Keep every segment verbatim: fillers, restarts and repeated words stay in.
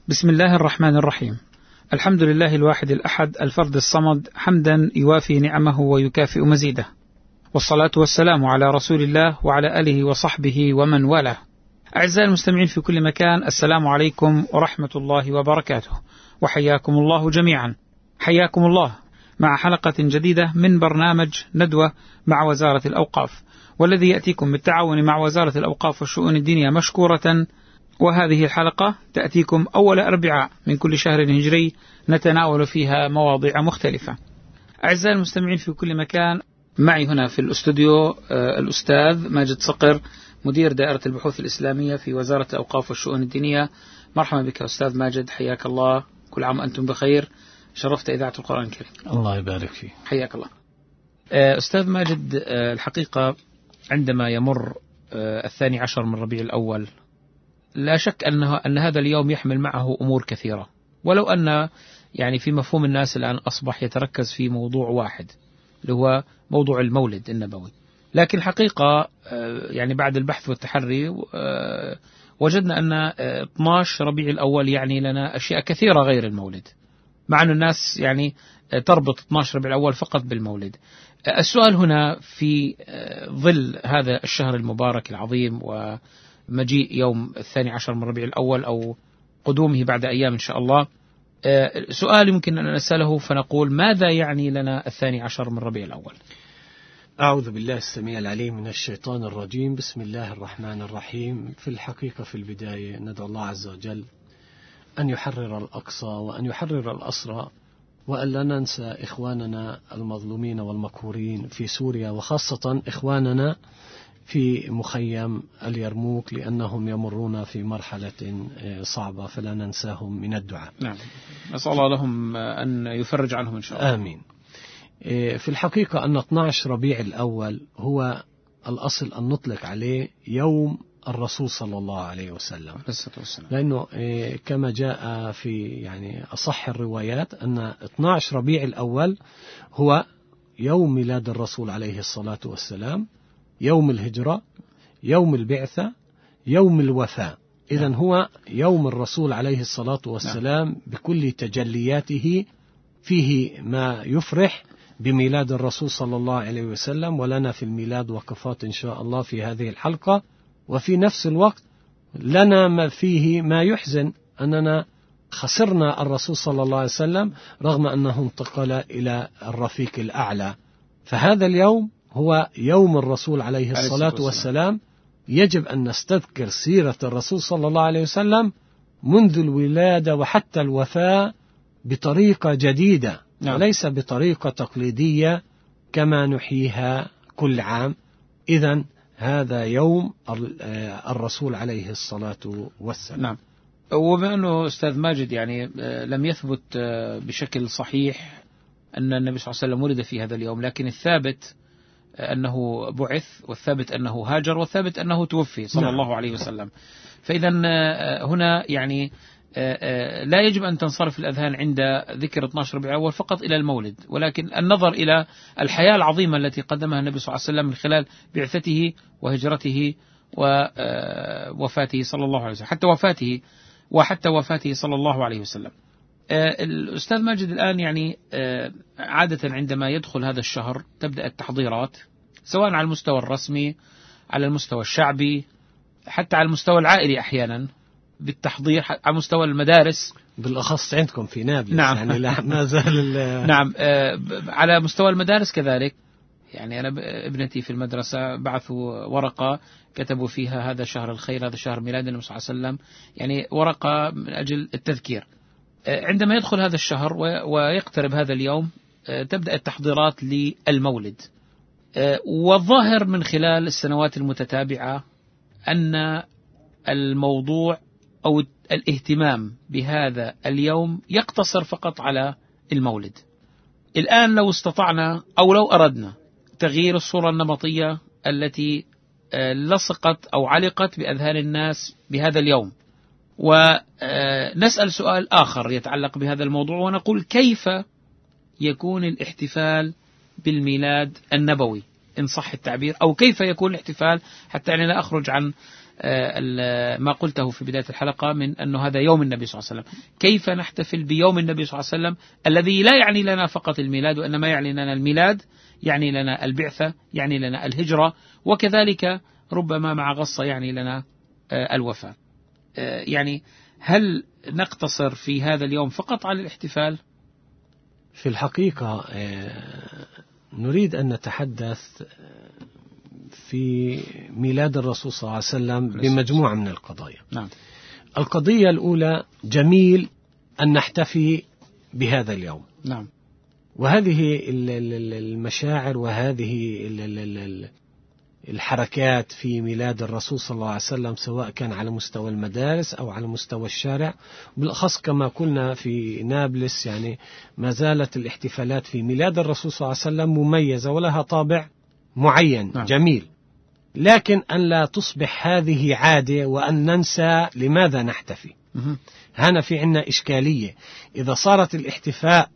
بسم الله الرحمن الرحيم. الحمد لله الواحد الأحد الفرد الصمد، حمدا يوافي نعمه ويكافئ مزيده، والصلاة والسلام على رسول الله وعلى آله وصحبه ومن والاه. أعزائي المستمعين في كل مكان، السلام عليكم ورحمة الله وبركاته، وحياكم الله جميعا. حياكم الله مع حلقة جديدة من برنامج ندوة مع وزارة الأوقاف، والذي يأتيكم بالتعاون مع وزارة الأوقاف والشؤون الدينية مشكورة. وهذه الحلقة تأتيكم أول أربعاء من كل شهر هجري، نتناول فيها مواضيع مختلفة. أعزائي المستمعين في كل مكان، معي هنا في الأستوديو الأستاذ ماجد صقر، مدير دائرة البحوث الإسلامية في وزارة الأوقاف والشؤون الدينية. مرحبا بك أستاذ ماجد، حياك الله، كل عام أنتم بخير، شرفت إذاعة القرآن الكريم. الله يبارك فيك. حياك الله. أستاذ ماجد، الحقيقة عندما يمر الثاني عشر من ربيع الأول، لا شك أنه أن هذا اليوم يحمل معه أمور كثيرة، ولو أن يعني في مفهوم الناس الآن أصبح يتركز في موضوع واحد اللي هو موضوع المولد النبوي، لكن الحقيقة يعني بعد البحث والتحري وجدنا أن اثني عشر ربيع الأول يعني لنا أشياء كثيرة غير المولد، مع أن الناس يعني تربط اثني عشر ربيع الأول فقط بالمولد. السؤال هنا في ظل هذا الشهر المبارك العظيم ومجيء يوم الثاني عشر من ربيع الأول أو قدومه بعد أيام إن شاء الله، سؤال يمكن أن نسأله فنقول: ماذا يعني لنا الثاني عشر من ربيع الأول؟ أعوذ بالله السميع العليم من الشيطان الرجيم. بسم الله الرحمن الرحيم. في الحقيقة في البداية ندعو الله عز وجل أن يحرر الأقصى وأن يحرر الأسرى، وأن لا ننسى إخواننا المظلومين والمقهورين في سوريا، وخاصة إخواننا في مخيم اليرموك، لأنهم يمرون في مرحلة صعبة فلا ننساهم من الدعاء. نعم، نسأل الله لهم أن يفرج عنهم إن شاء الله. آمين. في الحقيقة أن اثني عشر ربيع الأول هو الأصل أن نطلق عليه يوم الرسول صلى الله عليه وسلم، لأنه كما جاء في يعني أصح الروايات أن اثني عشر ربيع الأول هو يوم ميلاد الرسول عليه الصلاة والسلام، يوم الهجرة، يوم البعثة، يوم الوفاة. إذن هو يوم الرسول عليه الصلاة والسلام بكل تجلياته، فيه ما يفرح بميلاد الرسول صلى الله عليه وسلم، ولنا في الميلاد وقفات إن شاء الله في هذه الحلقة، وفي نفس الوقت لنا ما فيه ما يحزن أننا خسرنا الرسول صلى الله عليه وسلم رغم أنه انتقل إلى الرفيق الأعلى. فهذا اليوم هو يوم الرسول عليه الصلاة والسلام. يجب أن نستذكر سيرة الرسول صلى الله عليه وسلم منذ الولادة وحتى الوفاة بطريقة جديدة، نعم، وليس بطريقة تقليدية كما نحييها كل عام. إذن هذا يوم الرسول عليه الصلاة والسلام. نعم. وبما أنه أستاذ ماجد يعني لم يثبت بشكل صحيح أن النبي صلى الله عليه وسلم ولد في هذا اليوم، لكن الثابت أنه بعث، والثابت أنه هاجر، والثابت أنه توفي صلى نعم. الله عليه وسلم. فإذا هنا يعني لا يجب أن تنصرف الأذهان عند ذكر اثني عشر ربيع الأول فقط إلى المولد، ولكن النظر إلى الحياة العظيمة التي قدمها النبي صلى الله عليه وسلم من خلال بعثته وهجرته ووفاته صلى الله عليه وسلم، حتى وفاته وحتى وفاته صلى الله عليه وسلم. الأستاذ ماجد، الآن يعني عادة عندما يدخل هذا الشهر تبدأ التحضيرات، سواء على المستوى الرسمي، على المستوى الشعبي، حتى على المستوى العائلي أحيانا بالتحضير، على مستوى المدارس بالأخص عندكم في نابلس. نعم. يعني لا ما زال نعم، على مستوى المدارس كذلك. يعني أنا ابنتي في المدرسة بعثوا ورقة كتبوا فيها هذا شهر الخير، هذا شهر ميلاد النبي صلى الله عليه وسلم، يعني ورقة من أجل التذكير. عندما يدخل هذا الشهر ويقترب هذا اليوم تبدأ التحضيرات للمولد، والظاهر من خلال السنوات المتتابعة أن الموضوع أو الاهتمام بهذا اليوم يقتصر فقط على المولد. الآن لو استطعنا أو لو أردنا تغيير الصورة النمطية التي لصقت أو علقت بأذهان الناس بهذا اليوم، ونسأل سؤال آخر يتعلق بهذا الموضوع، ونقول: كيف يكون الاحتفال بالميلاد النبوي إن صح التعبير، أو كيف يكون الاحتفال، حتى أنا لا أخرج عن ما قلته في بداية الحلقة من أنه هذا يوم النبي صلى الله عليه وسلم. كيف نحتفل بيوم النبي صلى الله عليه وسلم الذي لا يعني لنا فقط الميلاد، وإنما يعني لنا الميلاد، يعني لنا البعثة، يعني لنا الهجرة، وكذلك ربما مع غصة يعني لنا الوفاة. يعني هل نقتصر في هذا اليوم فقط على الاحتفال؟ في الحقيقة نريد أن نتحدث في ميلاد الرسول صلى الله عليه وسلم بمجموعة من القضايا. نعم. القضية الأولى، جميل أن نحتفي بهذا اليوم. نعم. وهذه المشاعر وهذه الحركات في ميلاد الرسول صلى الله عليه وسلم، سواء كان على مستوى المدارس أو على مستوى الشارع، بالأخص كما قلنا في نابلس، يعني ما زالت الاحتفالات في ميلاد الرسول صلى الله عليه وسلم مميزة ولها طابع معين. نعم. جميل، لكن أن لا تصبح هذه عادة وأن ننسى لماذا نحتفي. هنا في عنا إشكالية. إذا صارت الاحتفاء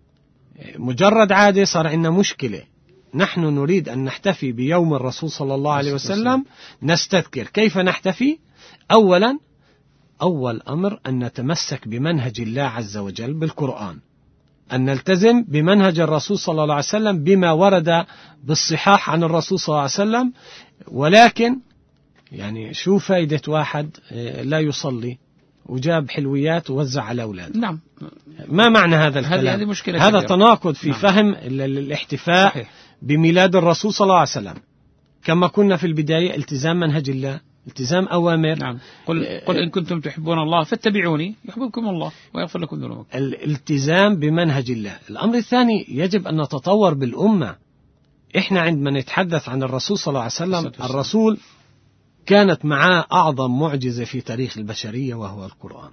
مجرد عادة صار عنا مشكلة. نحن نريد أن نحتفي بيوم الرسول صلى الله عليه وسلم، نستذكر كيف نحتفي. أولا، أول أمر أن نتمسك بمنهج الله عز وجل بالقرآن، أن نلتزم بمنهج الرسول صلى الله عليه وسلم بما ورد بالصحاح عن الرسول صلى الله عليه وسلم. ولكن يعني شو فايدة واحد لا يصلي وجاب حلويات ووزع على أولاده؟ نعم. ما معنى هذا الكلام؟ هذه مشكلة هذا كبيرة. تناقض في نعم. فهم الاحتفاء. صحيح. بميلاد الرسول صلى الله عليه وسلم. كما كنا في البداية، التزام منهج الله، التزام أوامر. نعم. قل, قل إن كنتم تحبون الله فاتبعوني يحببكم الله ويغفر لكم ذنوبكم. الالتزام بمنهج الله. الأمر الثاني، يجب أن نتطور بالأمة. إحنا عندما نتحدث عن الرسول صلى الله عليه وسلم، الرسول كانت معاه أعظم معجزة في تاريخ البشرية وهو القرآن.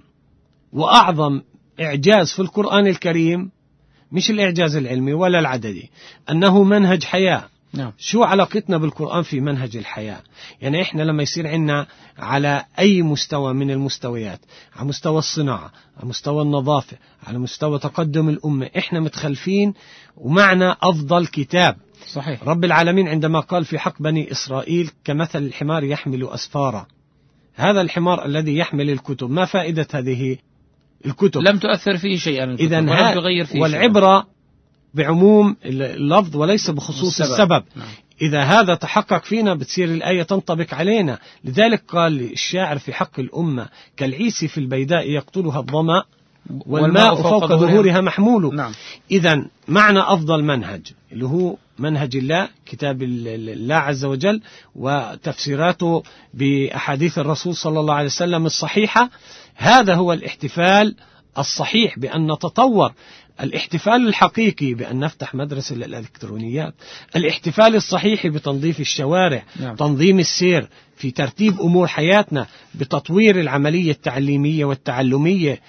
وأعظم إعجاز في القرآن الكريم مش الإعجاز العلمي ولا العددي، أنه منهج حياة. نعم. شو علاقتنا بالقرآن في منهج الحياة؟ يعني إحنا لما يصير عنا على أي مستوى من المستويات، على مستوى الصناعة، على مستوى النظافة، على مستوى تقدم الأمة، إحنا متخلفين ومعنا أفضل كتاب. صحيح. رب العالمين عندما قال في حق بني إسرائيل كمثل الحمار يحمل أسفارا، هذا الحمار الذي يحمل الكتب، ما فائدة هذه الكتب؟ لم تؤثر فيه شيئا، إذن ولم تغير فيه. والعبرة بعموم اللفظ وليس بخصوص السبب, السبب. نعم. إذا هذا تحقق فينا بتصير الآية تنطبق علينا. لذلك قال الشاعر في حق الأمة كالعيس في البيداء يقتلها الظمأ والماء فوق ظهورها محمول. نعم. إذن معنى أفضل منهج اللي هو منهج الله، كتاب الله عز وجل وتفسيراته بأحاديث الرسول صلى الله عليه وسلم الصحيحة. هذا هو الاحتفال الصحيح، بأن نتطور. الاحتفال الحقيقي بأن نفتح مدرسة الإلكترونيات، الاحتفال الصحيح بتنظيف الشوارع. نعم. تنظيم السير في ترتيب أمور حياتنا، بتطوير العملية التعليمية والتعلمية.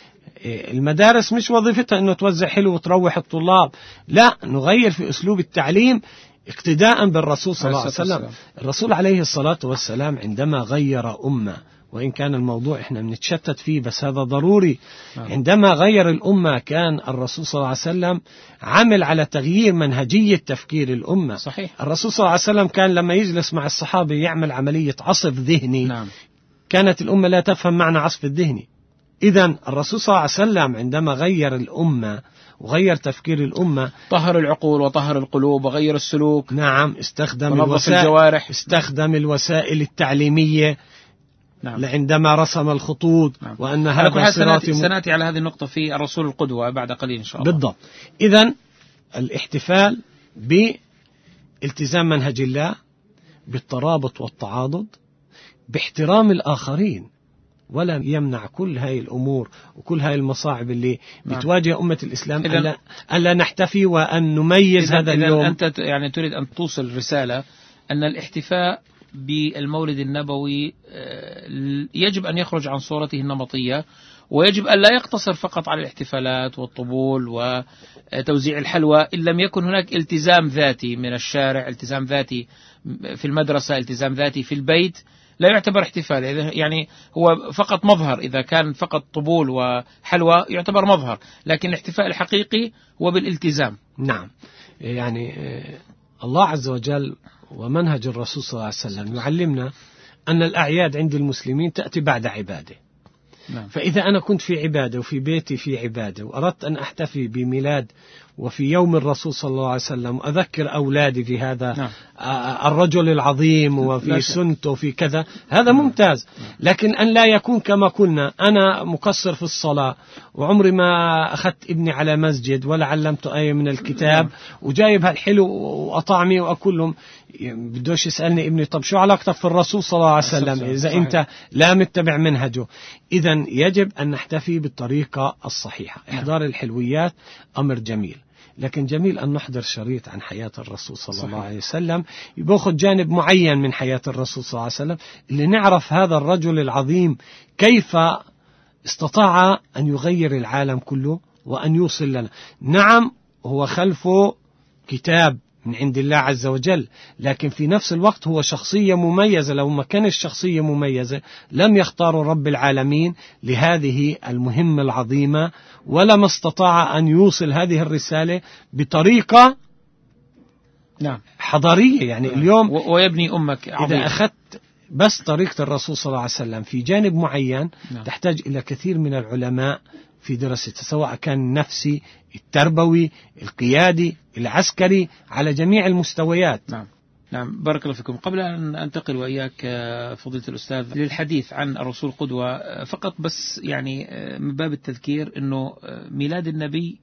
المدارس مش وظيفتها أنه توزع حلو وتروح الطلاب، لا، نغير في أسلوب التعليم اقتداء بالرسول صلى الله عليه وسلم. الرسول عليه الصلاة والسلام عندما غير أمة، وإن كان الموضوع إحنا بنتشتت فيه بس هذا ضروري. نعم. عندما غير الأمة كان الرسول صلى الله عليه وسلم عمل على تغيير منهجية تفكير الأمة. صحيح. الرسول صلى الله عليه وسلم كان لما يجلس مع الصحابة يعمل عملية عصف ذهني. نعم. كانت الأمة لا تفهم معنى عصف الذهني. إذن الرسول صلى الله عليه وسلم عندما غير الأمة وغير تفكير الأمة، طهر العقول وطهر القلوب وغير السلوك. نعم. استخدم الوسائل الجوارح. استخدم الوسائل التعليمية. نعم. عندما رسم الخطوط. نعم. وأن هذا صراطي. سنأتي على هذه النقطة في الرسول القدوة بعد قليل إن شاء الله. بالضبط. إذن الاحتفال بالتزام منهج الله، بالترابط والتعاضد، باحترام الآخرين، ولا يمنع كل هاي الأمور وكل هاي المصاعب اللي نعم. بتواجه أمة الإسلام ألا, ألا نحتفي وأن نميز إذن هذا إذن اليوم. أنت يعني تريد أن توصل رسالة أن الاحتفاء بالمولد النبوي يجب أن يخرج عن صورته النمطية، ويجب أن لا يقتصر فقط على الاحتفالات والطبول وتوزيع الحلوى، إن لم يكن هناك التزام ذاتي من الشارع، التزام ذاتي في المدرسة، التزام ذاتي في البيت، لا يعتبر احتفال. يعني هو فقط مظهر، إذا كان فقط طبول وحلوى يعتبر مظهر، لكن الاحتفال الحقيقي هو بالالتزام. نعم. يعني الله عز وجل ومنهج الرسول صلى الله عليه وسلم يعلمنا أن الأعياد عند المسلمين تأتي بعد عبادة. نعم. فإذا أنا كنت في عبادة وفي بيتي في عبادة وأردت أن أحتفي بميلاد وفي يوم الرسول صلى الله عليه وسلم وأذكر أولادي في هذا نعم. الرجل العظيم وفي سنته وفي كذا، هذا ممتاز. لكن أن لا يكون كما قلنا أنا مقصر في الصلاة وعمري ما أخذت ابني على مسجد ولا علمته آية من الكتاب وجايب هالحلو وأطعمي وأكل لهم، بدوش يسألني ابني طب شو علاقتك في الرسول صلى الله عليه وسلم إذا أنت لا متبع منهجه. إذا يجب أن نحتفي بالطريقة الصحيحة. إحضار الحلويات أمر جميل، لكن جميل أن نحضر شريط عن حياة الرسول صلى صحيح. الله عليه وسلم يأخذ جانب معين من حياة الرسول صلى الله عليه وسلم اللي نعرف هذا الرجل العظيم كيف استطاع أن يغير العالم كله وأن يوصل لنا. نعم هو خلفه كتاب من عند الله عز وجل، لكن في نفس الوقت هو شخصية مميزة. لو ما كانش شخصية مميزة لم يختار رب العالمين لهذه المهمة العظيمة، ولما استطاع أن يوصل هذه الرسالة بطريقة نعم حضارية. يعني نعم. اليوم ويبني أمك عظيم. إذا أخذت بس طريقة الرسول صلى الله عليه وسلم في جانب معين نعم. تحتاج إلى كثير من العلماء في دراسته، سواء كان النفسي، التربوي، القيادي، العسكري، على جميع المستويات. نعم نعم بارك الله فيكم. قبل أن أنتقل وإياك فضيلة الأستاذ للحديث عن الرسول قدوة، فقط بس يعني من باب التذكير أنه ميلاد النبي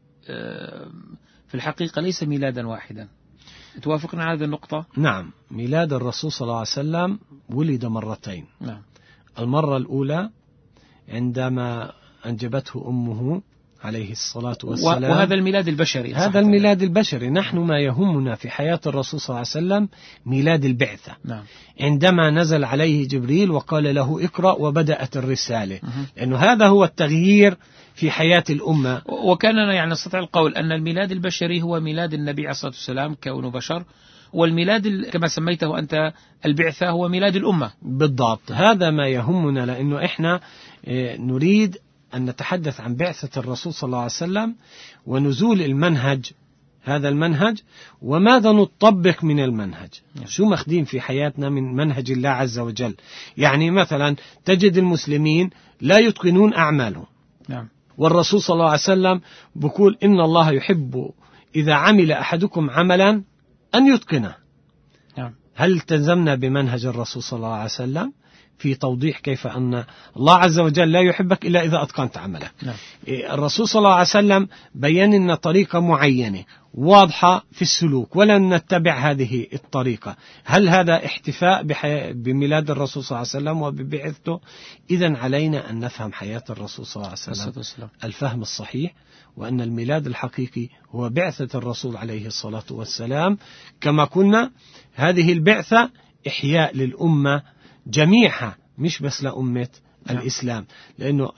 في الحقيقة ليس ميلادا واحدا. توافقنا على هذه النقطة؟ نعم، ميلاد الرسول صلى الله عليه وسلم ولد مرتين. نعم. المرة الأولى عندما أنجبته أمه عليه الصلاة والسلام، وهذا الميلاد البشري. هذا الميلاد البشري. نحن ما يهمنا في حياة الرسول صلى الله عليه وسلم ميلاد البعثة. نعم. عندما نزل عليه جبريل وقال له اقرأ وبدأت الرسالة، لأنه هذا هو التغيير في حياة الأمة. وكاننا يعني نستطيع القول أن الميلاد البشري هو ميلاد النبي عليه الصلاة والسلام كونه بشر، والميلاد كما سميته أنت البعثة هو ميلاد الأمة. بالضبط، هذا ما يهمنا، لأنه إحنا نريد أن نتحدث عن بعثة الرسول صلى الله عليه وسلم ونزول المنهج، هذا المنهج، وماذا نطبق من المنهج، شو مخدين في حياتنا من منهج الله عز وجل. يعني مثلا تجد المسلمين لا يتقنون أعمالهم. نعم. والرسول صلى الله عليه وسلم بيقول إن الله يحب إذا عمل أحدكم عملا أن يتقنه. نعم. هل التزمنا بمنهج الرسول صلى الله عليه وسلم في توضيح كيف أن الله عز وجل لا يحبك إلا إذا أتقنت عملك؟ نعم. الرسول صلى الله عليه وسلم بيّن لنا طريقة معينة واضحة في السلوك ولن نتبع هذه الطريقة. هل هذا احتفاء بميلاد الرسول صلى الله عليه وسلم وببعثته؟ إذن علينا أن نفهم حياة الرسول صلى الله عليه وسلم الفهم الصحيح، وأن الميلاد الحقيقي هو بعثة الرسول عليه الصلاة والسلام. كما قلنا هذه البعثة إحياء للأمة جميعها، مش بس لأمة الإسلام، لأنه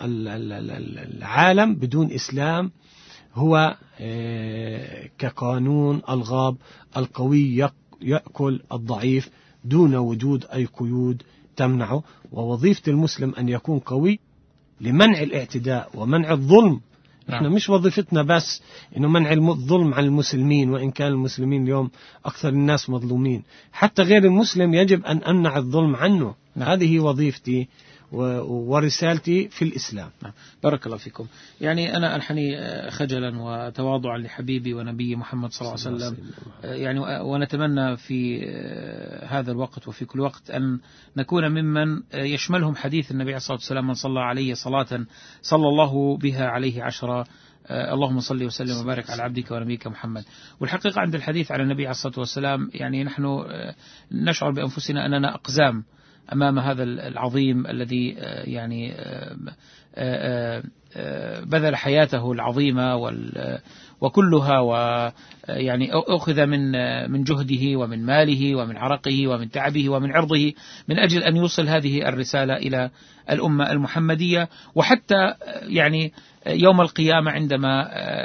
العالم بدون إسلام هو كقانون الغاب، القوي يأكل الضعيف دون وجود أي قيود تمنعه. ووظيفة المسلم أن يكون قوي لمنع الاعتداء ومنع الظلم. احنا مش وظيفتنا بس انه منع الظلم عن المسلمين، وان كان المسلمين اليوم اكثر الناس مظلومين، حتى غير المسلم يجب ان امنع الظلم عنه. نعم. هذه وظيفتي ورسالتي في الإسلام. نعم. بارك الله فيكم. يعني أنا أنحني خجلا وتواضعا لحبيبي ونبي محمد صلى الله عليه وسلم، يعني ونتمنى في هذا الوقت وفي كل وقت أن نكون ممن يشملهم حديث النبي عليه الصلاة والسلام: من صلى عليه صلاة صلى الله بها عليه عشرة، اللهم صل وسلم وبارك على عبدك ونبيك محمد. والحقيقة عند الحديث عن النبي عليه الصلاة والسلام يعني نحن نشعر بأنفسنا أننا أقزام أمام هذا العظيم الذي يعني بذل حياته العظيمة وكلها، ويعني أخذ من من جهده ومن ماله ومن عرقه ومن تعبه ومن عرضه من أجل أن يوصل هذه الرسالة إلى الأمة المحمدية. وحتى يعني يوم القيامة عندما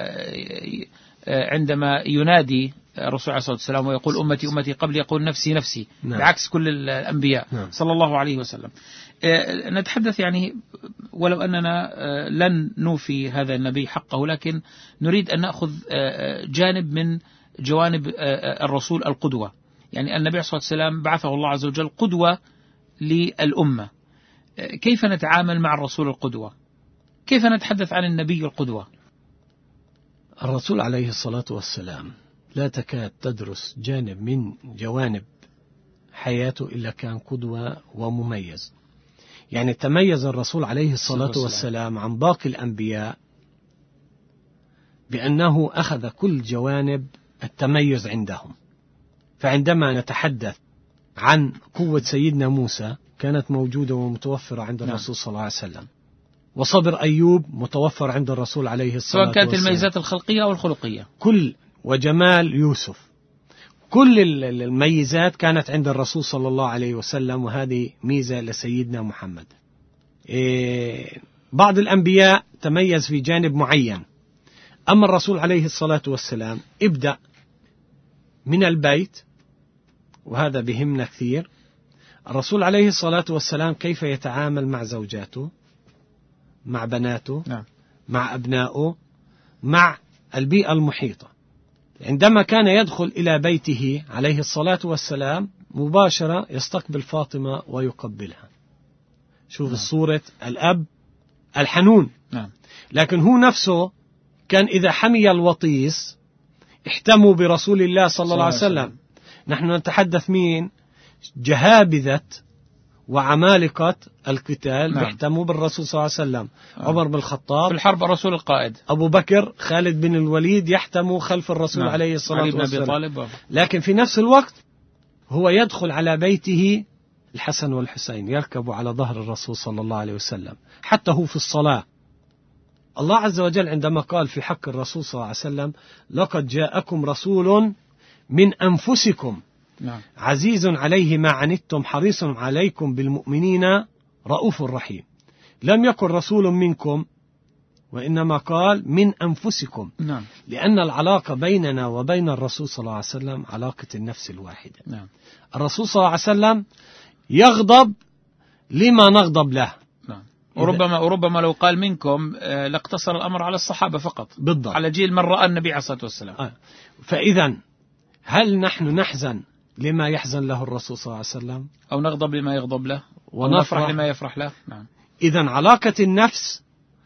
عندما ينادي الرسول عليه الصلاة والسلام ويقول أمتي أمتي قبل، يقول نفسي نفسي. نعم. بعكس كل الأنبياء. نعم. صلى الله عليه وسلم. نتحدث يعني ولو أننا لن نوفي هذا النبي حقه، لكن نريد أن نأخذ جانب من جوانب الرسول القدوة. يعني النبي عليه الصلاة والسلام بعثه الله عز وجل قدوة للأمة. كيف نتعامل مع الرسول القدوة؟ كيف نتحدث عن النبي القدوة؟ الرسول عليه الصلاة والسلام لا تكاد تدرس جانب من جوانب حياته إلا كان قدوة ومميز. يعني تميز الرسول عليه الصلاة والسلام عن باقي الأنبياء بأنه أخذ كل جوانب التميز عندهم. فعندما نتحدث عن قوة سيدنا موسى كانت موجودة ومتوفرة عند الرسول صلى الله عليه وسلم، وصبر أيوب متوفر عند الرسول عليه الصلاة والسلام، سواء كانت الميزات الخلقية أو الخلقية. كل وجمال يوسف، كل الميزات كانت عند الرسول صلى الله عليه وسلم، وهذه ميزة لسيدنا محمد. إيه بعض الأنبياء تميز في جانب معين، أما الرسول عليه الصلاة والسلام ابدأ من البيت، وهذا بهمنا كثير. الرسول عليه الصلاة والسلام كيف يتعامل مع زوجاته، مع بناته، نعم. مع أبنائه، مع البيئة المحيطة. عندما كان يدخل إلى بيته عليه الصلاة والسلام مباشرة يستقبل فاطمة ويقبلها. شوف نعم. الصورة الأب الحنون. نعم. لكن هو نفسه كان إذا حمي الوطيس احتموا برسول الله صلى الله عليه وسلم. نحن نتحدث مين؟ جهابذة وعمالقة القتال نعم. بيحتموا بالرسول صلى الله عليه وسلم. نعم. عمر بن الخطاب في الحرب الرسول القائد، أبو بكر، خالد بن الوليد يحتموا خلف الرسول نعم. عليه الصلاة والسلام. لكن في نفس الوقت هو يدخل على بيته الحسن والحسين يركب على ظهر الرسول صلى الله عليه وسلم. حتى هو في الصلاة الله عز وجل عندما قال في حق الرسول صلى الله عليه وسلم لقد جاءكم رسول من أنفسكم نعم. عزيز عليه ما عنتم حريص عليكم بالمؤمنين رؤوف رحيم. لم يكن رسول منكم، وإنما قال من أنفسكم نعم. لأن العلاقة بيننا وبين الرسول صلى الله عليه وسلم علاقة النفس الواحدة. نعم. الرسول صلى الله عليه وسلم يغضب لما نغضب له. نعم. وربما وربما لو قال منكم لاقتصر الأمر على الصحابة فقط، بالضبط. على جيل من رأى النبي عليه الصلاة والسلام. آه. فإذا هل نحن نحزن لما يحزن له الرسول صلى الله عليه وسلم، أو نغضب لما يغضب له، ونفرح لما يفرح له؟ نعم. إذا علاقة النفس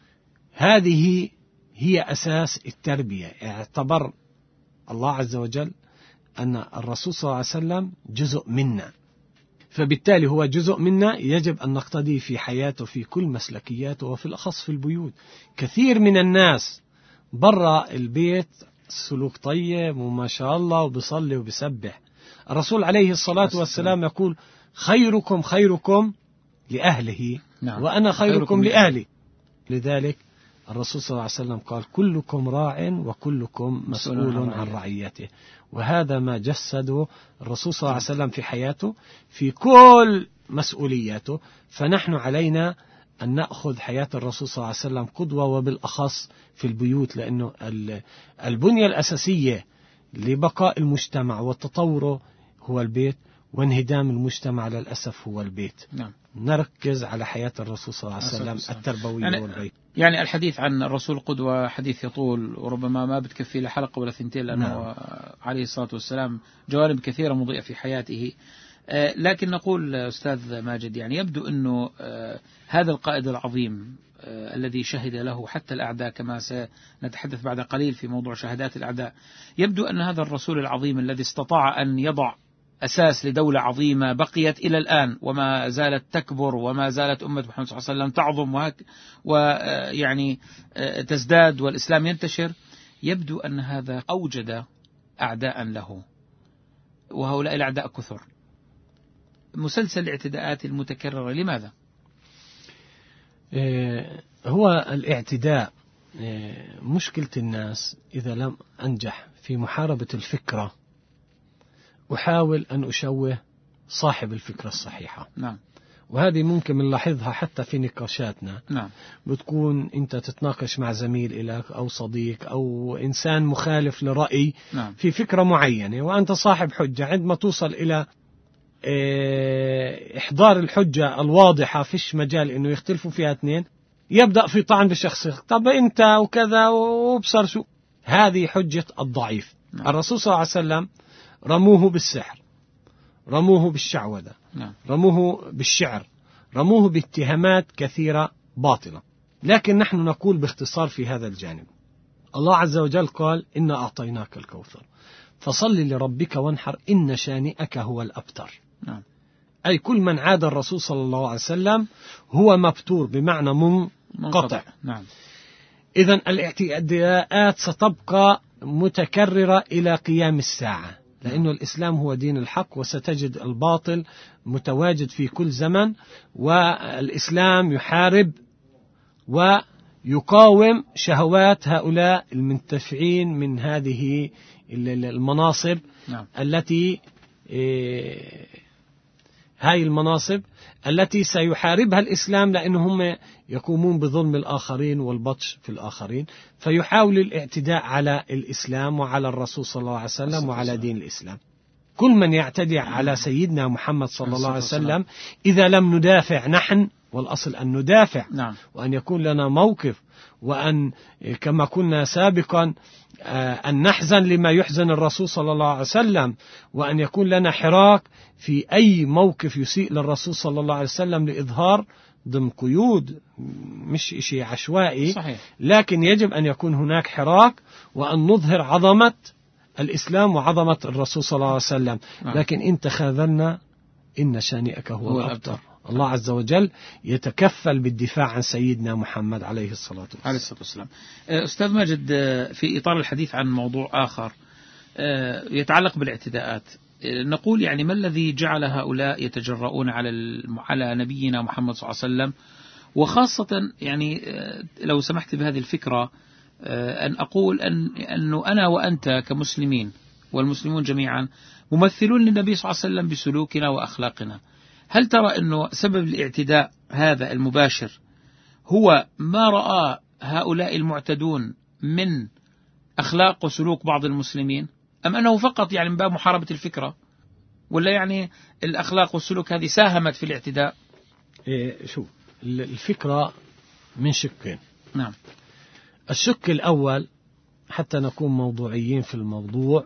هذه هي أساس التربية. اعتبر الله عز وجل أن الرسول صلى الله عليه وسلم جزء منا، فبالتالي هو جزء منا يجب أن نقتدي في حياته في كل مسلكياته، وفي الأخص في البيوت. كثير من الناس برا البيت سلوك طيب وما شاء الله وبيصلي وبيسبح. الرسول عليه الصلاة والسلام يقول خيركم خيركم لأهله نعم. وأنا خيركم, خيركم لأهلي. لذلك الرسول صلى الله عليه وسلم قال كلكم راع وكلكم مسؤول عن رعيته، وهذا ما جسده الرسول صلى الله عليه وسلم في حياته في كل مسؤولياته. فنحن علينا أن نأخذ حياة الرسول صلى الله عليه وسلم قدوة، وبالأخص في البيوت، لأنه البنية الأساسية لبقاء المجتمع وتطوره هو البيت، وانهدام المجتمع للأسف هو البيت. نعم. نركز على حياة الرسول صلى الله عليه وسلم التربوية يعني والبيت. يعني الحديث عن الرسول قدوة حديث يطول، وربما ما بتكفي له ولا ثنتين، لأنه نعم. عليه الصلاة والسلام جوانب كثيرة مضيئة في حياته. آه لكن نقول أستاذ ماجد، يعني يبدو أنه آه هذا القائد العظيم آه الذي شهد له حتى الأعداء، كما سنتحدث بعد قليل في موضوع شهادات الأعداء، يبدو أن هذا الرسول العظيم الذي استطاع أن يضع أساس لدولة عظيمة بقيت إلى الآن وما زالت تكبر، وما زالت أمة محمد صلى الله عليه وسلم تعظم ويعني تزداد والإسلام ينتشر، يبدو أن هذا أوجد أعداء له، وهؤلاء الأعداء كثر. مسلسل الاعتداءات المتكررة لماذا؟ هو الاعتداء مشكلة الناس إذا لم أنجح في محاربة الفكرة أحاول أن أشوه صاحب الفكرة الصحيحة. نعم. وهذه ممكن نلاحظها حتى في نقاشاتنا. نعم. بتكون أنت تتناقش مع زميل لك أو صديق أو إنسان مخالف لرأي نعم. في فكرة معينة، وأنت صاحب حجة. عندما توصل إلى إحضار الحجة الواضحة فيش مجال إنه يختلفوا فيها اثنين، يبدأ في طعن بشخصك، طب أنت وكذا وبصر شو. هذه حجة الضعيف. نعم. الرسول صلى الله عليه وسلم رموه بالسحر، رموه بالشعوذة، نعم. رموه بالشعر، رموه باتهامات كثيرة باطلة. لكن نحن نقول باختصار في هذا الجانب، الله عز وجل قال إنا أعطيناك الكوثر فصل لربك وانحر إن شانئك هو الأبتر. نعم. أي كل من عاد الرسول صلى الله عليه وسلم هو مبتور، بمعنى منقطع. نعم. إذن الاعتداءات ستبقى متكررة إلى قيام الساعة، لأن الإسلام هو دين الحق، وستجد الباطل متواجد في كل زمن، والإسلام يحارب ويقاوم شهوات هؤلاء المنتفعين من هذه المناصب. نعم. التي هاي المناصب التي سيحاربها الإسلام، لأنهم يقومون بظلم الآخرين والبطش في الآخرين، فيحاول الاعتداء على الإسلام وعلى الرسول صلى الله عليه وسلم وعلى دين الإسلام. كل من يعتدي على سيدنا محمد صلى الله عليه وسلم إذا لم ندافع نحن، والأصل أن ندافع، نعم. وأن يكون لنا موقف، وأن كما قلنا سابقا أن نحزن لما يحزن الرسول صلى الله عليه وسلم، وأن يكون لنا حراك في أي موقف يسيء للرسول صلى الله عليه وسلم لإظهار ضمن قيود، مش شيء عشوائي. صحيح. لكن يجب أن يكون هناك حراك، وأن نظهر عظمة الإسلام وعظمة الرسول صلى الله عليه وسلم. نعم. لكن إن تخاذلنا إن شانئك هو, هو الأبتر. الله عز وجل يتكفل بالدفاع عن سيدنا محمد عليه الصلاة والسلام. عليه الصلاة والسلام. أستاذ ماجد، في إطار الحديث عن موضوع آخر يتعلق بالاعتداءات، نقول يعني ما الذي جعل هؤلاء يتجرؤون على على نبينا محمد صلى الله عليه وسلم، وخاصة يعني لو سمحت بهذه الفكرة أن أقول أن أنه أنا وأنت كمسلمين والمسلمون جميعا ممثلون للنبي صلى الله عليه وسلم بسلوكنا وأخلاقنا. هل ترى أنه سبب الاعتداء هذا المباشر هو ما رأى هؤلاء المعتدون من أخلاق وسلوك بعض المسلمين، أم أنه فقط يعني من باب محاربة الفكرة، ولا يعني الأخلاق والسلوك هذه ساهمت في الاعتداء؟ إيه شو الفكرة من شقين. نعم. الشق الأول حتى نكون موضوعيين في الموضوع،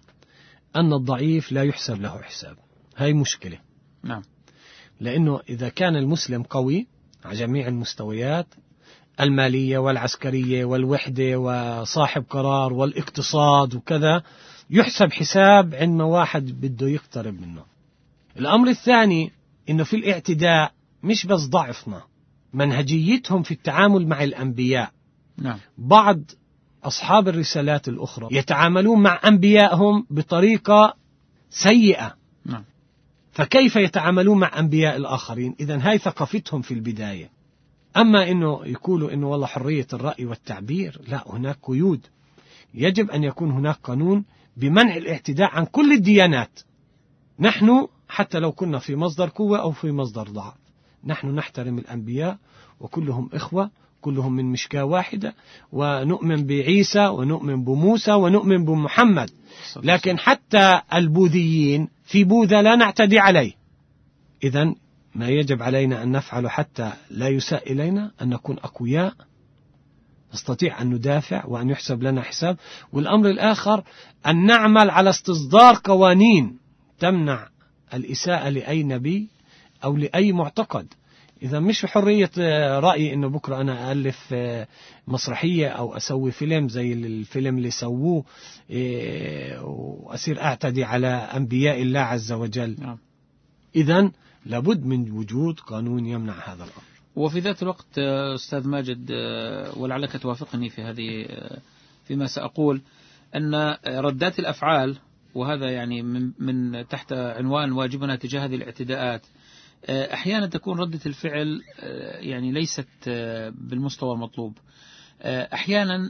أن الضعيف لا يحسب له حساب. هاي مشكلة. نعم. لأنه إذا كان المسلم قوي على جميع المستويات المالية والعسكرية والوحدة وصاحب قرار والاقتصاد وكذا، يحسب حساب عندما واحد بده يقترب منه. الأمر الثاني إنه في الاعتداء مش بس ضعفنا، منهجيتهم في التعامل مع الأنبياء. نعم. بعض أصحاب الرسالات الأخرى يتعاملون مع أنبيائهم بطريقة سيئة. نعم. فكيف يتعاملون مع أنبياء الآخرين؟ إذن هاي ثقافتهم في البداية. أما إنه يقولوا إنه والله حرية الرأي والتعبير، لا، هناك قيود. يجب أن يكون هناك قانون بمنع الاعتداء عن كل الديانات. نحن حتى لو كنا في مصدر قوة أو في مصدر ضعف، نحن نحترم الأنبياء وكلهم إخوة، كلهم من مشكاة واحدة، ونؤمن بعيسى ونؤمن بموسى ونؤمن بمحمد. لكن حتى البوذيين في بوذا لا نعتدي عليه. إذن ما يجب علينا أن نفعله حتى لا يساء إلينا أن نكون أقوياء، نستطيع أن ندافع وأن يحسب لنا حساب. والأمر الآخر أن نعمل على استصدار قوانين تمنع الإساءة لأي نبي أو لأي معتقد. إذا مش حرية رأي إنه بكرة أنا ألف مسرحية أو أسوي فيلم زي الفيلم اللي سووه وأصير أعتدي على أنبياء الله عز وجل. إذن لابد من وجود قانون يمنع هذا الأمر. وفي ذات الوقت أستاذ ماجد، ولعلك توافقني في هذه فيما سأقول، أن ردات الأفعال، وهذا يعني من, من تحت عنوان واجبنا تجاه هذه الاعتداءات، أحيانا تكون ردة الفعل يعني ليست بالمستوى المطلوب. أحيانا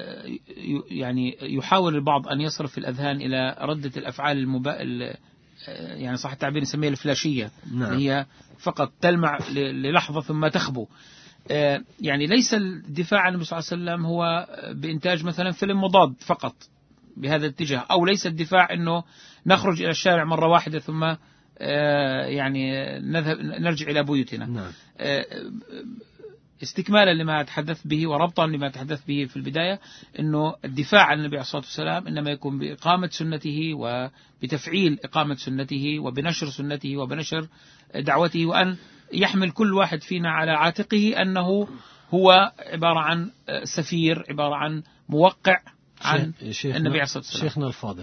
يعني يحاول البعض أن يصرف الأذهان إلى ردة الأفعال المبا... يعني صح التعبير نسميها الفلاشية. نعم. هي فقط تلمع للحظة ثم تخبو. يعني ليس الدفاع عن النبي صلى الله عليه وسلم هو بإنتاج مثلا فيلم مضاد فقط بهذا الاتجاه، أو ليس الدفاع أنه نخرج إلى الشارع مرة واحدة ثم يعني نذهب نرجع إلى بيوتنا. نعم. استكمالا لما تحدث به وربطا لما تحدث به في البداية، أنه الدفاع عن النبي عليه الصلاة والسلام إنما يكون بإقامة سنته وبتفعيل إقامة سنته وبنشر سنته وبنشر دعوته، وأن يحمل كل واحد فينا على عاتقه أنه هو عبارة عن سفير، عبارة عن موقع عن النبي عليه الصلاة والسلام. شيخنا الفاضل،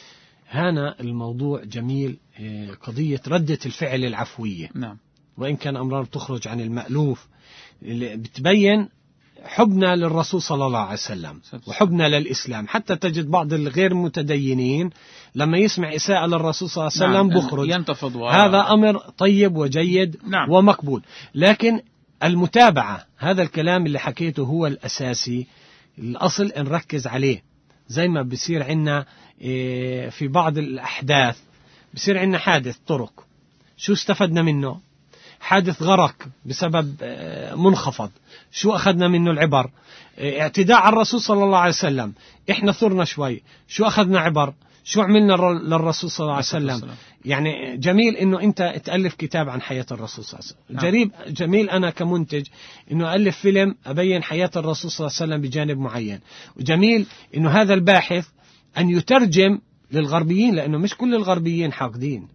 هنا الموضوع جميل، قضية ردة الفعل العفوية. نعم. وإن كان أمرار تخرج عن المألوف، بتبين حبنا للرسول صلى الله عليه وسلم وحبنا للإسلام. حتى تجد بعض الغير متدينين لما يسمع إساءة للرسول صلى الله عليه وسلم نعم. بخرج، ينتفض. هذا أمر طيب وجيد. نعم. ومقبول، لكن المتابعة، هذا الكلام اللي حكيته هو الأساسي، الأصل نركز عليه. زي ما بصير عنا في بعض الأحداث، بصير عنا حادث طرق، شو استفدنا منه؟ حادث غرق بسبب منخفض، شو أخذنا منه العبر؟ اعتداء على الرسول صلى الله عليه وسلم، إحنا ثرنا شوي، شو أخذنا عبر؟ شو عملنا للرسول صلى الله عليه وسلم؟ يعني جميل إنه أنت تألف كتاب عن حياة الرسول صلى الله عليه وسلم. جريب جميل أنا كمنتج إنه ألف فيلم أبين حياة الرسول صلى الله عليه وسلم بجانب معين. وجميل إنه هذا الباحث أن يترجم للغربيين، لأنه مش كل الغربيين حاقدين.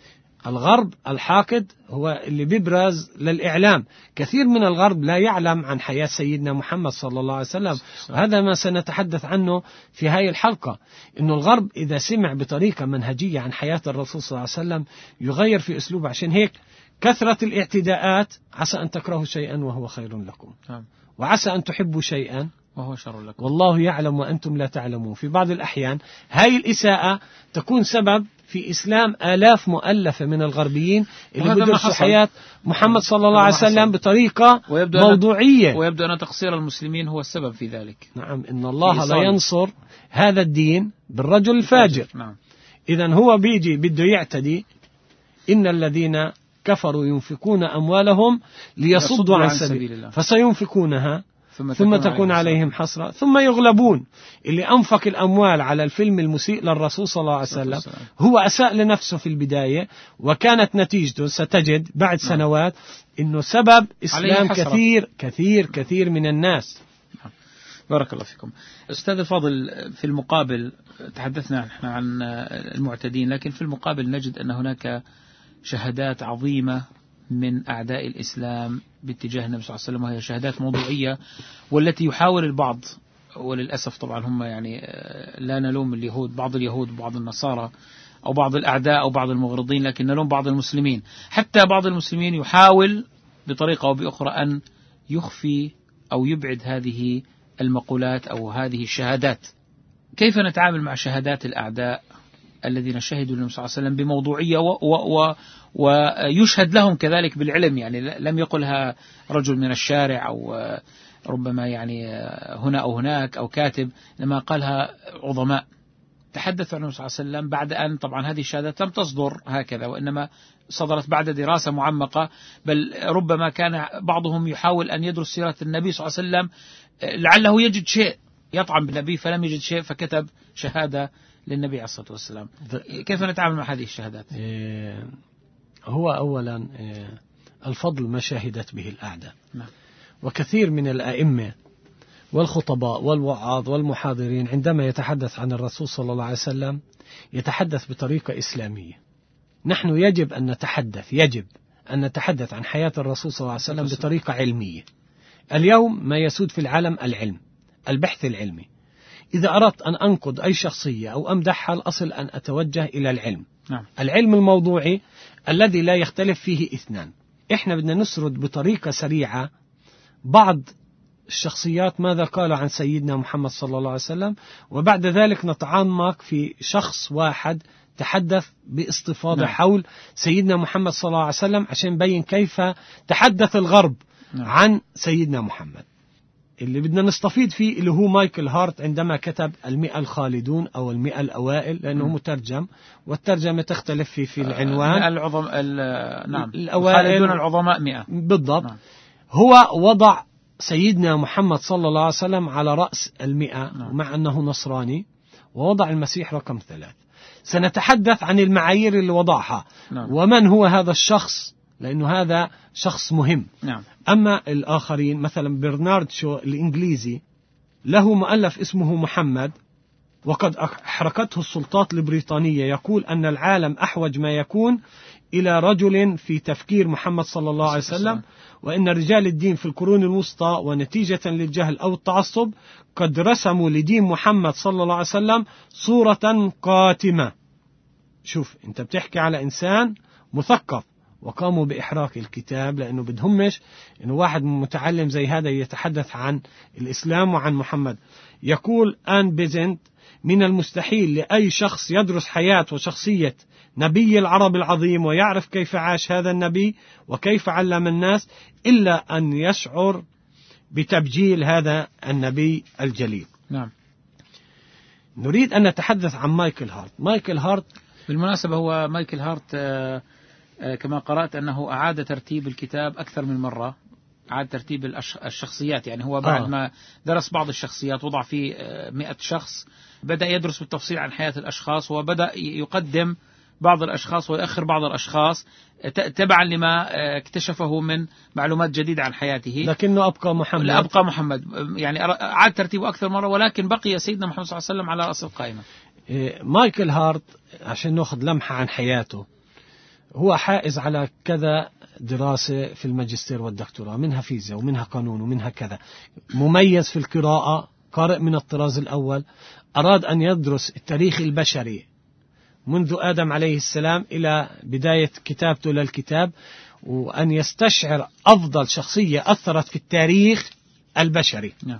الغرب الحاقد هو اللي بيبرز للإعلام. كثير من الغرب لا يعلم عن حياة سيدنا محمد صلى الله عليه وسلم، وهذا ما سنتحدث عنه في هذه الحلقة. إنه الغرب إذا سمع بطريقة منهجية عن حياة الرسول صلى الله عليه وسلم يغير في أسلوبه. عشان هيك كثرة الاعتداءات، عسى أن تكرهوا شيئا وهو خير لكم، وعسى أن تحبوا شيئا وهو شر لكم، والله يعلم وأنتم لا تعلمون. في بعض الأحيان هاي الإساءة تكون سبب في إسلام آلاف مؤلفة من الغربيين اللي بدرسوا حياة محمد صلى الله عليه وسلم بطريقة موضوعية، ويبدو أن تقصير المسلمين هو السبب في ذلك. نعم، إن الله لا ينصر هذا الدين بالرجل الفاجر. نعم. إذن هو بيجي بده يعتدي، إن الذين كفروا ينفقون أموالهم ليصدوا عن سبيل الله فسينفقونها ثم, ثم تكون عليهم حسرة ثم يغلبون. اللي أنفق الأموال على الفيلم المسيء للرسول صلى الله عليه وسلم هو أساء لنفسه في البداية، وكانت نتيجته ستجد بعد سنوات إنه سبب إسلام كثير كثير كثير من الناس. بارك الله فيكم. أستاذ الفاضل، في المقابل تحدثنا عن المعتدين، لكن في المقابل نجد أن هناك شهادات عظيمة من أعداء الإسلام باتجاه النبي صلى الله عليه وسلم، وهي شهادات موضوعية، والتي يحاول البعض، وللأسف طبعا هم يعني لا نلوم اليهود، بعض اليهود وبعض النصارى أو بعض الأعداء أو بعض المغرضين، لكن نلوم بعض المسلمين. حتى بعض المسلمين يحاول بطريقة أو بأخرى أن يخفي أو يبعد هذه المقولات أو هذه الشهادات. كيف نتعامل مع شهادات الأعداء الذين شهدوا للنبي صلى الله عليه وسلم بموضوعية و و و ويشهد لهم كذلك بالعلم؟ يعني لم يقلها رجل من الشارع أو ربما يعني هنا أو هناك أو كاتب، لما قالها عظماء تحدثوا عن النبي صلى الله عليه وسلم بعد أن طبعا هذه الشهادات لم تصدر هكذا، وإنما صدرت بعد دراسة معمقة، بل ربما كان بعضهم يحاول أن يدرس سيرة النبي صلى الله عليه وسلم لعله يجد شيء يطعن بالنبي، فلم يجد شيء فكتب شهادة للنبي عليه الصلاة والسلام. كيف نتعامل مع هذه الشهادات؟ هو أولا الفضل ما شهدت به الأعداء. نعم. وكثير من الأئمة والخطباء والوعاظ والمحاضرين عندما يتحدث عن الرسول صلى الله عليه وسلم يتحدث بطريقة إسلامية. نحن يجب أن نتحدث يجب أن نتحدث عن حياة الرسول صلى الله عليه وسلم بطريقة علمية. اليوم ما يسود في العالم العلم، البحث العلمي. إذا أردت أن أنقد أي شخصية أو أمدحها، الأصل أن أتوجه إلى العلم. نعم. العلم الموضوعي الذي لا يختلف فيه اثنان. إحنا بدنا نسرد بطريقة سريعة بعض الشخصيات ماذا قال عن سيدنا محمد صلى الله عليه وسلم، وبعد ذلك نتعمق في شخص واحد تحدث باستفاضة نعم. حول سيدنا محمد صلى الله عليه وسلم، عشان نبين كيف تحدث الغرب نعم. عن سيدنا محمد. اللي بدنا نستفيد فيه اللي هو مايكل هارت عندما كتب المئة الخالدون أو المئة الأوائل، لأنه م. مترجم، والترجمة تختلف في في العنوان. العظم نعم الخالدون العظماء مئة بالضبط. نعم. هو وضع سيدنا محمد صلى الله عليه وسلم على رأس المئة نعم. مع أنه نصراني، ووضع المسيح رقم ثلاث. سنتحدث عن المعايير اللي وضعها نعم. ومن هو هذا الشخص لأنه هذا شخص مهم. نعم. أما الآخرين مثلا برنارد شو الإنجليزي له مؤلف اسمه محمد، وقد أحرقته السلطات البريطانية، يقول أن العالم أحوج ما يكون إلى رجل في تفكير محمد صلى الله عليه وسلم، وإن رجال الدين في القرون الوسطى ونتيجة للجهل أو التعصب قد رسموا لدين محمد صلى الله عليه وسلم صورة قاتمة. شوف أنت بتحكي على إنسان مثقف، وقاموا بإحراق الكتاب لأنه بدهمش إنه واحد متعلم زي هذا يتحدث عن الإسلام وعن محمد. يقول آن بيزنت: من المستحيل لأي شخص يدرس حياة وشخصية نبي العرب العظيم ويعرف كيف عاش هذا النبي وكيف علم الناس إلا أن يشعر بتبجيل هذا النبي الجليل. نعم. نريد أن نتحدث عن مايكل هارت. مايكل هارت بالمناسبة هو مايكل هارت كما قرأت أنه أعاد ترتيب الكتاب أكثر من مرة، أعاد ترتيب الشخصيات. يعني هو بعد آه. ما درس بعض الشخصيات وضع فيه مئة شخص، بدأ يدرس بالتفصيل عن حياة الأشخاص، وبدأ يقدم بعض الأشخاص ويؤخر بعض الأشخاص تبعا لما اكتشفه من معلومات جديدة عن حياته. لكنه أبقى محمد. لا أبقى محمد، يعني أعاد ترتيبه أكثر مرة، ولكن بقي سيدنا محمد صلى الله عليه وسلم على رأس القائمة. مايكل هارت عشان نأخذ لمحة عن حياته، هو حائز على كذا دراسة في الماجستير والدكتوراه، منها فيزياء ومنها قانون ومنها كذا، مميز في القراءة، قارئ من الطراز الأول. أراد أن يدرس التاريخ البشري منذ آدم عليه السلام إلى بداية كتابته للكتاب، وأن يستشعر أفضل شخصية أثرت في التاريخ البشري. نعم.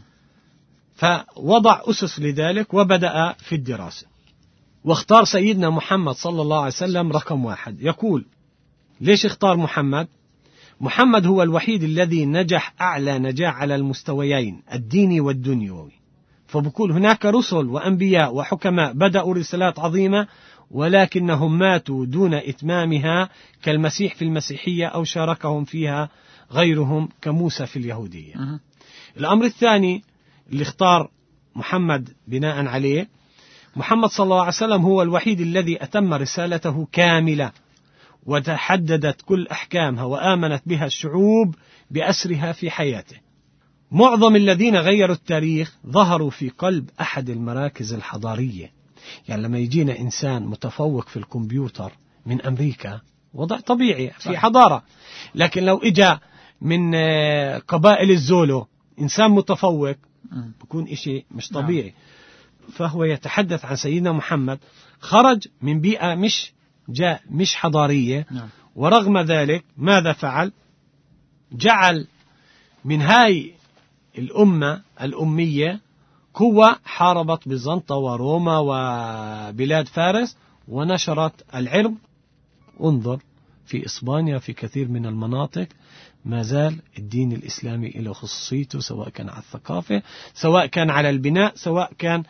فوضع أسس لذلك وبدأ في الدراسة، واختار سيدنا محمد صلى الله عليه وسلم رقم واحد. يقول: ليش اختار محمد؟ محمد هو الوحيد الذي نجح أعلى نجاح على المستويين الديني والدنيوي. فبقول هناك رسل وأنبياء وحكماء بدأوا رسالات عظيمة ولكنهم ماتوا دون إتمامها، كالمسيح في المسيحية أو شاركهم فيها غيرهم كموسى في اليهودية. أه. الأمر الثاني اللي اختار محمد بناء عليه، محمد صلى الله عليه وسلم هو الوحيد الذي أتم رسالته كاملة وتحددت كل أحكامها وآمنت بها الشعوب بأسرها في حياته. معظم الذين غيروا التاريخ ظهروا في قلب أحد المراكز الحضارية. يعني لما يجينا إنسان متفوق في الكمبيوتر من أمريكا وضع طبيعي في حضارة، لكن لو إجا من قبائل الزولو إنسان متفوق بيكون إشي مش طبيعي. فهو يتحدث عن سيدنا محمد خرج من بيئة مش جاء مش حضارية، ورغم ذلك ماذا فعل؟ جعل من هاي الأمة الأمية قوة حاربت بيزنطة وروما وبلاد فارس ونشرت العلم. انظر في إسبانيا في كثير من المناطق ما زال الدين الإسلامي له خصوصيته، سواء كان على الثقافة، سواء كان على البناء، سواء كان.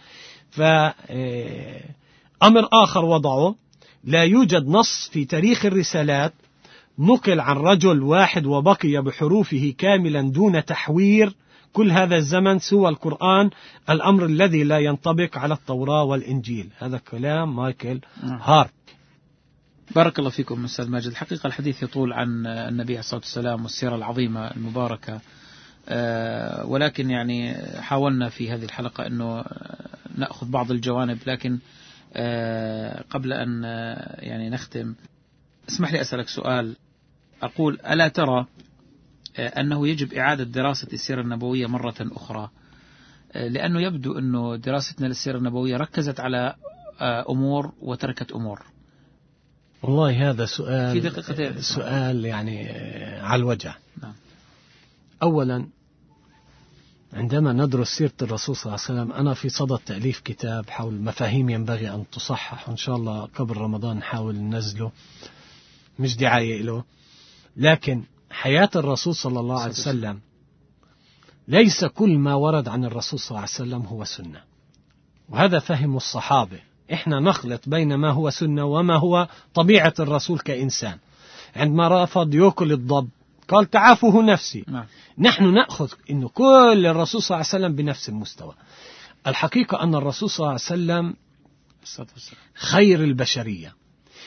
فأمر آخر وضعه: لا يوجد نص في تاريخ الرسالات نقل عن رجل واحد وبقي بحروفه كاملا دون تحوير كل هذا الزمن سوى القرآن، الأمر الذي لا ينطبق على التوراة والإنجيل. هذا كلام مايكل هارت. بارك الله فيكم أستاذ ماجد. الحقيقة الحديث يطول عن النبي عليه الصلاة والسلام والسيرة العظيمة المباركة، أه ولكن يعني حاولنا في هذه الحلقة أنه نأخذ بعض الجوانب، لكن أه قبل أن يعني نختم اسمح لي أسألك سؤال. أقول: ألا ترى أنه يجب إعادة دراسة السيرة النبوية مرة أخرى؟ لأنه يبدو أنه دراستنا للسيرة النبوية ركزت على أمور وتركت أمور. والله هذا سؤال في دقيقتين. سؤال يعني على الوجه. نعم. أولا، عندما ندرس سيرة الرسول صلى الله عليه وسلم، أنا في صدد تأليف كتاب حول مفاهيم ينبغي أن تصحح، وإن شاء الله قبل رمضان نحاول ننزله، مش دعاية له، لكن حياة الرسول صلى الله عليه وسلم ليس كل ما ورد عن الرسول صلى الله عليه وسلم هو سنة، وهذا فهم الصحابة. إحنا نخلط بين ما هو سنة وما هو طبيعة الرسول كإنسان. عندما رفض يأكل الضب قال: تعافه نفسي. نعم. نحن نأخذ إنه كل الرسول صلى الله عليه وسلم بنفس المستوى. الحقيقة أن الرسول صلى الله عليه وسلم خير البشرية،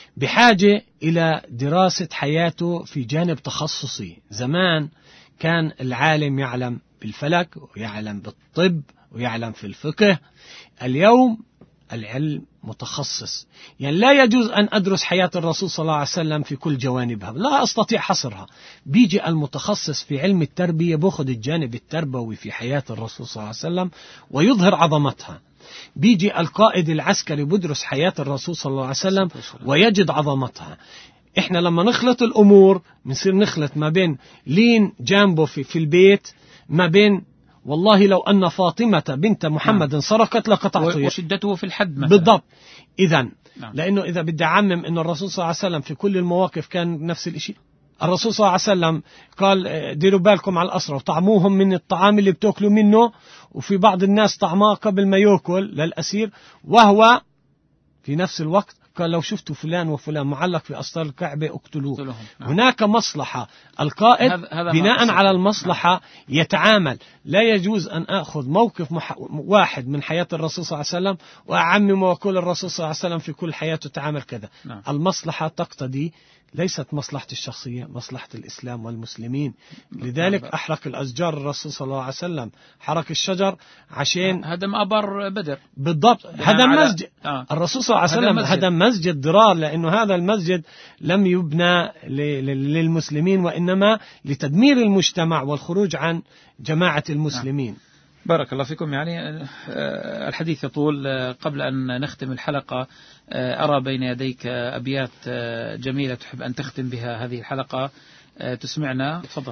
بحاجة إلى دراسة حياته في جانب تخصصي. زمان كان العالم يعلم بالفلك ويعلم بالطب ويعلم في الفقه. اليوم العلم متخصص، يعني لا يجوز أن أدرس حياة الرسول صلى الله عليه وسلم في كل جوانبها، لا أستطيع حصرها. بيجي المتخصص في علم التربية بأخذ الجانب التربوي في حياة الرسول صلى الله عليه وسلم ويظهر عظمتها. بيجي القائد العسكري بدرس حياة الرسول صلى الله عليه وسلم ويجد عظمتها. إحنا لما نخلط الأمور بنصير نخلط ما بين لين جانبه في, في البيت، ما بين والله لو أن فاطمة بنت محمد نعم. سرقت لقطعت وشدته في الحد مثلا. بالضبط. إذن نعم. لأنه إذا بدي أعمم أن الرسول صلى الله عليه وسلم في كل المواقف كان نفس الشيء. الرسول صلى الله عليه وسلم قال ديروا بالكم على الأسرى وطعموهم من الطعام اللي بتأكلوا منه، وفي بعض الناس طعماه قبل ما يأكل للأسير، وهو في نفس الوقت قال لو شفتوا فلان وفلان معلق في أسطر الكعبة اقتلوه. نعم. هناك مصلحة، القائد هذا هذا بناء على المصلحة نعم. يتعامل. لا يجوز أن أخذ موقف مح... واحد من حياة الرسول صلى الله عليه وسلم وأعمم وأقول الرسول صلى الله عليه وسلم في كل حياته تعامل كذا. نعم. المصلحة تقتضي ليست مصلحة الشخصية، مصلحة الإسلام والمسلمين. لذلك أحرق الأشجار الرسول صلى الله عليه وسلم، حرق الشجر عشان هدم أبر بدر. بالضبط، هدم مسجد. آه. الرسول صلى الله عليه وسلم هدم مسجد. هدم مسجد ضرار، لأنه هذا المسجد لم يبنى للمسلمين وإنما لتدمير المجتمع والخروج عن جماعة المسلمين. آه. بارك الله فيكم. يعني الحديث يطول. قبل أن نختم الحلقة أرى بين يديك أبيات جميلة تحب أن تختم بها هذه الحلقة، تسمعنا. تفضل.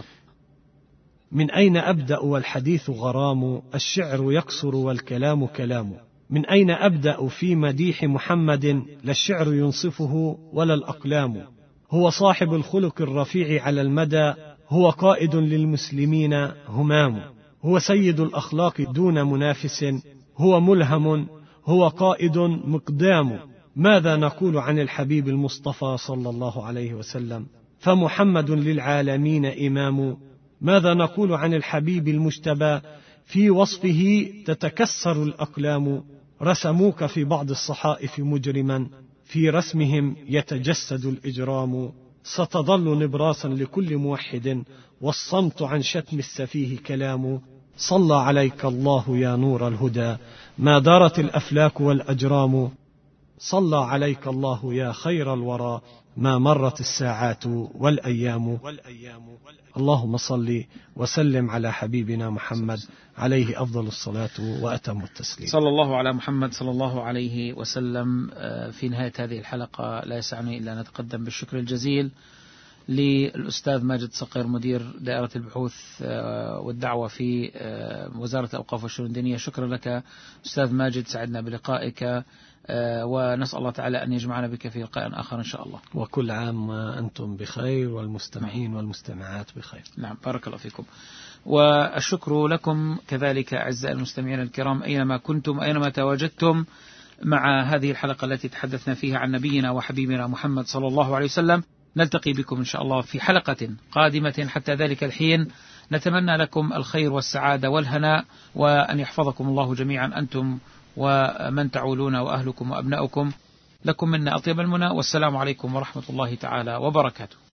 من أين أبدأ والحديث غرام، الشعر يقصر والكلام كلام. من أين أبدأ في مديح محمد، لا الشعر ينصفه ولا الأقلام. هو صاحب الخلق الرفيع على المدى، هو قائد للمسلمين همام. هو سيد الأخلاق دون منافس، هو ملهم، هو قائد مقدام. ماذا نقول عن الحبيب المصطفى صلى الله عليه وسلم، فمحمد للعالمين إمام. ماذا نقول عن الحبيب المجتبى، في وصفه تتكسر الأقلام. رسموك في بعض الصحائف مجرما، في رسمهم يتجسد الإجرام. ستظل نبراسا لكل موحد، والصمت عن شتم السفيه كلام. صلى عليك الله يا نور الهدى، ما دارت الأفلاك والأجرام. صلى عليك الله يا خير الورى، ما مرت الساعات والأيام. اللهم صل وسلم على حبيبنا محمد عليه أفضل الصلاة وأتم التسليم. صلى الله على محمد صلى الله عليه وسلم. في نهاية هذه الحلقة لا يسعني إلا أن نتقدم بالشكر الجزيل للأستاذ ماجد صقر مدير دائرة البحوث والدعوة في وزارة الأوقاف والشؤون الدينية. شكرا لك أستاذ ماجد، سعدنا بلقائك، ونسأل الله تعالى أن يجمعنا بك في لقاء آخر إن شاء الله. وكل عام وأنتم بخير والمستمعين والمستمعات بخير. نعم، بارك الله فيكم. والشكر لكم كذلك أعزائي المستمعين الكرام أينما كنتم أينما تواجدتم مع هذه الحلقة التي تحدثنا فيها عن نبينا وحبيبنا محمد صلى الله عليه وسلم. نلتقي بكم إن شاء الله في حلقة قادمة. حتى ذلك الحين نتمنى لكم الخير والسعادة والهناء، وأن يحفظكم الله جميعا أنتم ومن تعولون وأهلكم وأبناؤكم. لكم منا أطيب المنى، والسلام عليكم ورحمة الله تعالى وبركاته.